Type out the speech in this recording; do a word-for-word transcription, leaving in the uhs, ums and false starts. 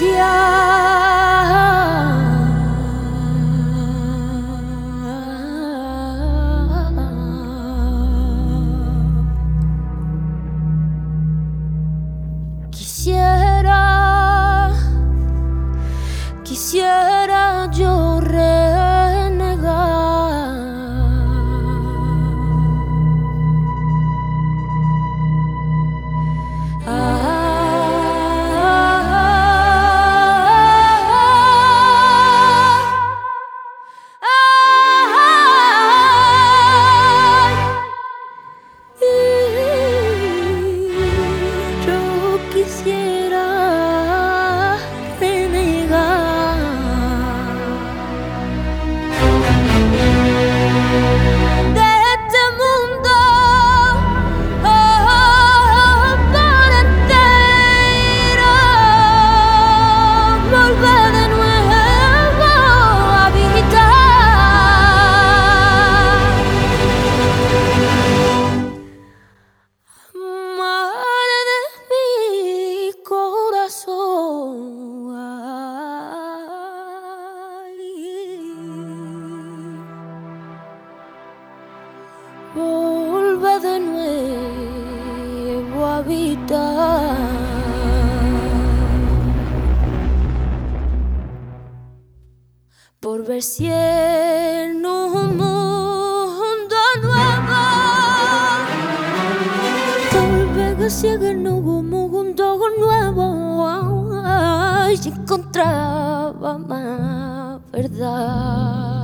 Quisiera, quisiera yo renegar, quisiera renegar de este mundo, oh, por entero, volver de nuevo a habitar. Amar de mi corazón, ay, volver de nuevo a habitar, por ver si en un mundo nuevo si en un mundo nuevo ay, encontraba más verdad.